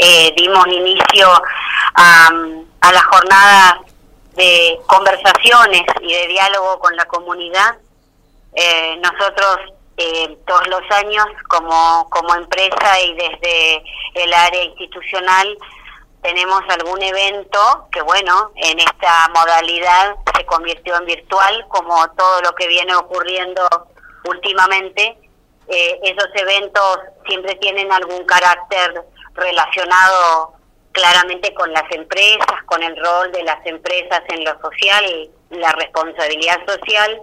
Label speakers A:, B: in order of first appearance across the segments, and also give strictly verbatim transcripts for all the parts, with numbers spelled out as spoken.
A: eh, dimos inicio a, a la jornada de conversaciones y de diálogo con la comunidad. Eh, nosotros eh, todos los años como, como empresa y desde el área institucional tenemos algún evento que, bueno, en esta modalidad se convirtió en virtual, como todo lo que viene ocurriendo últimamente. Eh, esos eventos siempre tienen algún carácter relacionado claramente con las empresas, con el rol de las empresas en lo social, la responsabilidad social.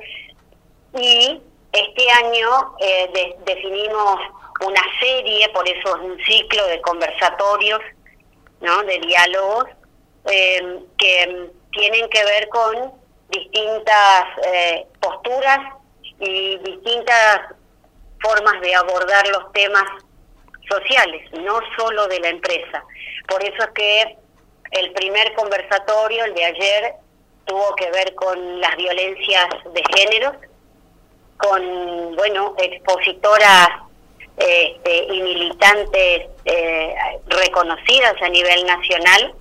A: Y este año eh, de, definimos una serie, por eso es un ciclo de conversatorios, ¿no?, de diálogos, eh, que tienen que ver con distintas eh, posturas y distintas formas de abordar los temas sociales, no solo de la empresa. Por eso es que el primer conversatorio, el de ayer, tuvo que ver con las violencias de género, con, bueno, expositoras este, y militantes eh, reconocidas a nivel nacional,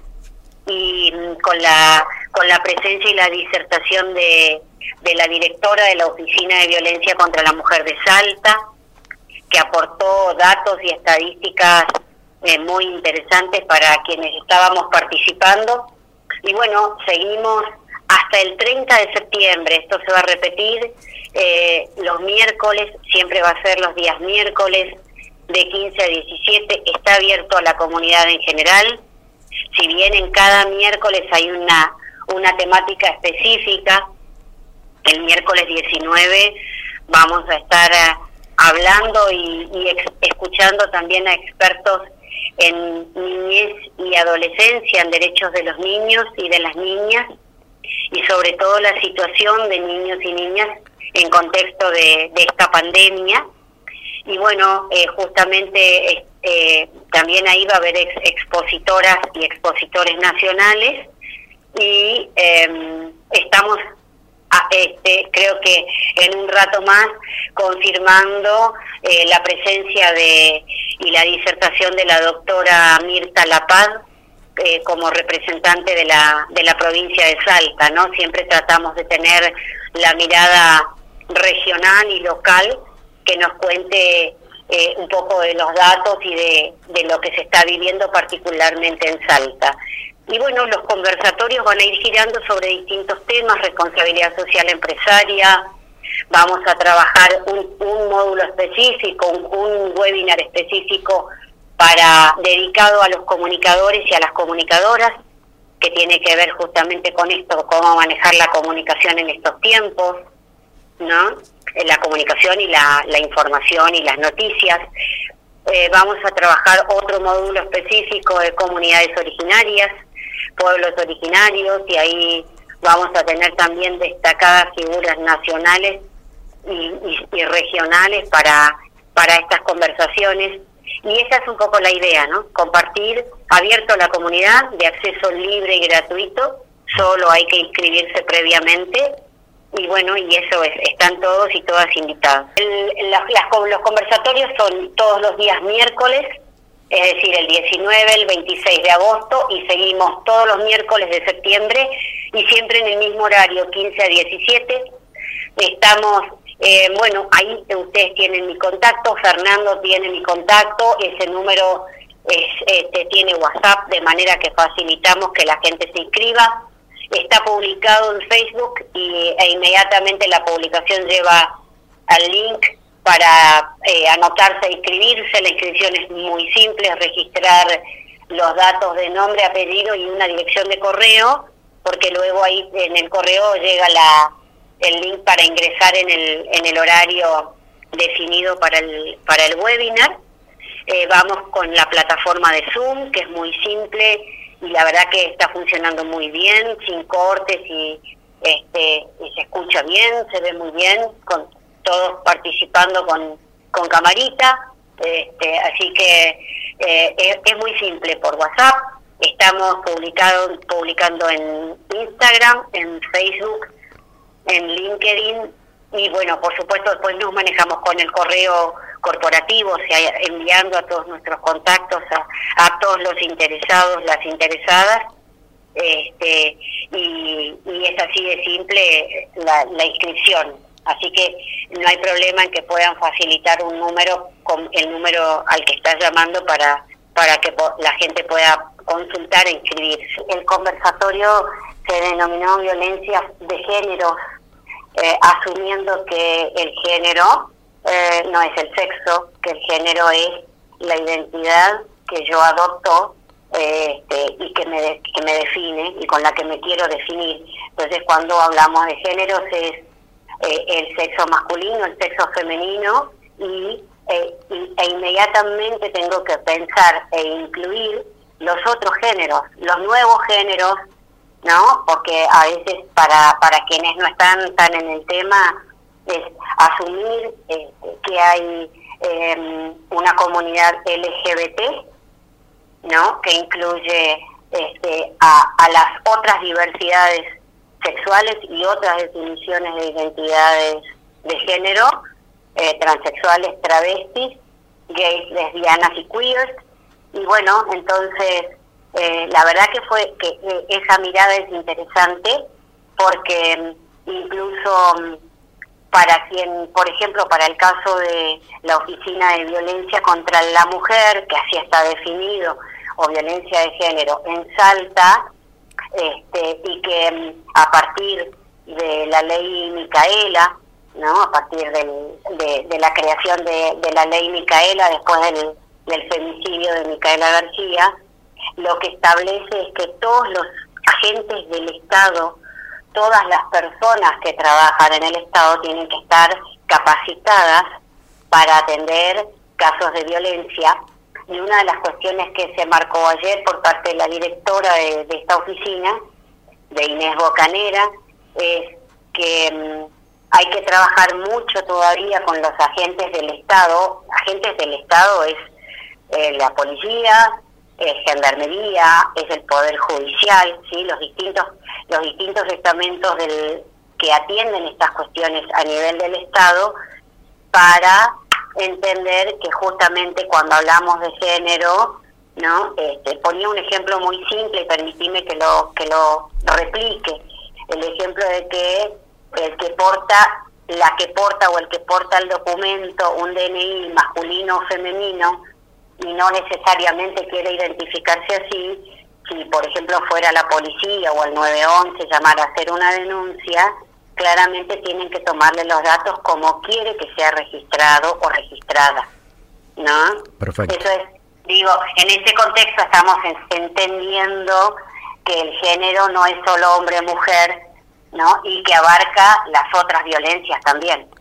A: y con la con la presencia y la disertación de, de la directora de la Oficina de Violencia contra la Mujer de Salta, que aportó datos y estadísticas eh, muy interesantes para quienes estábamos participando. Y bueno, seguimos hasta el treinta de septiembre, esto se va a repetir eh, los miércoles, siempre va a ser los días miércoles de quince a diecisiete, está abierto a la comunidad en general. Si bien en cada miércoles hay una, una temática específica, el miércoles diecinueve vamos a estar uh, hablando y, y ex, escuchando también a expertos en niñez y adolescencia, en derechos de los niños y de las niñas, y sobre todo la situación de niños y niñas en contexto de, de esta pandemia. Y bueno, eh, justamente eh, también ahí va a haber ex, expositoras y expositores nacionales, y eh, estamos, a, este, creo que en un rato más, confirmando eh, la presencia de y la disertación de la doctora Mirta Lapaz eh, como representante de la, de la provincia de Salta, ¿no? Siempre tratamos de tener la mirada regional y local, que nos cuente eh, un poco de los datos y de, de lo que se está viviendo particularmente en Salta. Y bueno, los conversatorios van a ir girando sobre distintos temas: responsabilidad social empresaria, vamos a trabajar un, un módulo específico, un, un webinar específico para dedicado a los comunicadores y a las comunicadoras, que tiene que ver justamente con esto, cómo manejar la comunicación en estos tiempos, ¿no? La comunicación y la, la información y las noticias. Eh, vamos a trabajar otro módulo específico de comunidades originarias, pueblos originarios, y ahí vamos a tener también destacadas figuras nacionales y, y, y regionales para, para estas conversaciones. Y esa es un poco la idea, ¿no? Compartir, abierto a la comunidad, de acceso libre y gratuito, solo hay que inscribirse previamente. Y bueno, y eso es, están todos y todas invitados. El, las, las, los conversatorios son todos los días miércoles, es decir, el diecinueve, el veintiséis de agosto, y seguimos todos los miércoles de septiembre, y siempre en el mismo horario, quince a diecisiete. Estamos, eh, bueno, ahí ustedes tienen mi contacto, Fernando tiene mi contacto, ese número es, este, tiene WhatsApp, de manera que facilitamos que la gente se inscriba. Está publicado en Facebook y, e inmediatamente la publicación lleva al link para eh, anotarse e inscribirse. La inscripción es muy simple, es registrar los datos de nombre, apellido y una dirección de correo, porque luego ahí en el correo llega la el link para ingresar en el en el horario definido para el para el webinar. Eh, vamos con la plataforma de Zoom, que es muy simple y la verdad que está funcionando muy bien, sin cortes, y este y se escucha bien, se ve muy bien, con todos participando con, con camarita, este, así que eh, es, es muy simple por WhatsApp. Estamos publicado, publicando en Instagram, en Facebook, en LinkedIn y bueno, por supuesto después nos manejamos con el correo corporativo, o sea, enviando a todos nuestros contactos, a, a todos los interesados, las interesadas, este y, y es así de simple la, la inscripción. Así que no hay problema en que puedan facilitar un número, con el número al que estás llamando para, para que la gente pueda consultar e inscribirse. El conversatorio se denominó violencia de género, eh, asumiendo que el género eh, no es el sexo, que el género es la identidad que yo adopto eh, este, y que me, de, que me define y con la que me quiero definir. Entonces, cuando hablamos de géneros es eh, el sexo masculino, el sexo femenino, y, eh, y e inmediatamente tengo que pensar e incluir los otros géneros, los nuevos géneros, ¿no? Porque a veces para para quienes no están tan en el tema es asumir eh, que hay eh, una comunidad L G B T, ¿no? Que incluye este a, a las otras diversidades sexuales y otras definiciones de identidades de género, eh, transexuales, travestis, gays, lesbianas y queers. Y bueno, entonces eh, la verdad que fue que eh, esa mirada es interesante porque incluso para quien, por ejemplo, para el caso de la Oficina de Violencia contra la Mujer, que así está definido, o violencia de género en Salta, este y que a partir de la ley Micaela, ¿no? A partir del, de, de la creación de, de la ley Micaela, después del del femicidio de Micaela García, lo que establece es que todos los agentes del Estado, todas las personas que trabajan en el Estado tienen que estar capacitadas para atender casos de violencia. Y una de las cuestiones que se marcó ayer por parte de la directora de, de esta oficina, de Inés Bocanera, es que um, hay que trabajar mucho todavía con los agentes del Estado. Agentes del Estado es Eh, la policía, eh, gendarmería, es el poder judicial, sí, los distintos los distintos estamentos del que atienden estas cuestiones a nivel del Estado, para entender que justamente cuando hablamos de género, ¿no? Este, ponía un ejemplo muy simple y permitime que lo que lo, lo replique, el ejemplo de que el que porta la que porta o el que porta el documento, un D N I masculino o femenino, y no necesariamente quiere identificarse así, si por ejemplo fuera la policía o el nueve once llamar a hacer una denuncia, claramente tienen que tomarle los datos como quiere que sea registrado o registrada, ¿no?
B: Perfecto.
A: Eso es, digo, en este contexto estamos entendiendo que el género no es solo hombre-mujer, ¿no? Y que abarca las otras violencias también.